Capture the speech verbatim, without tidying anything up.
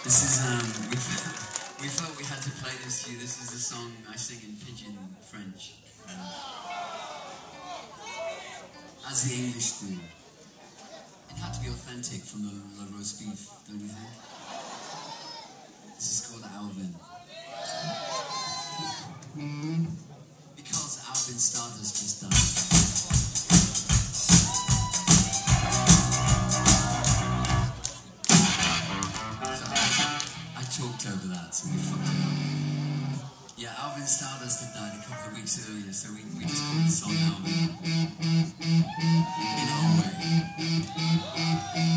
This is, um, we, we felt we had to play this to you. This is a song I sing in Pidgin French. Um, as the English do. It had to be authentic from the, the roast beef, don't you think? This is called Alvin. Because Alvin Stardust just died. Talked over that, so we fucked it up. Yeah, Alvin Stardust had died a couple of weeks earlier, so we, we just called the song Alvin. In our way.